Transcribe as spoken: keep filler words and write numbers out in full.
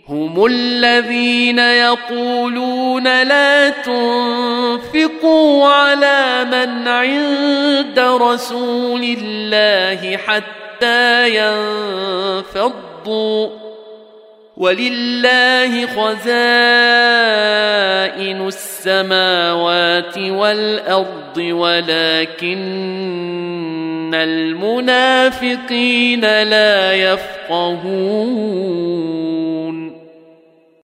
هم الذين يقولون لا تنفقوا على من عند رسول الله حتى ينفضوا ولله خزائن السماوات والأرض ولكن المنافقين لا يفقهون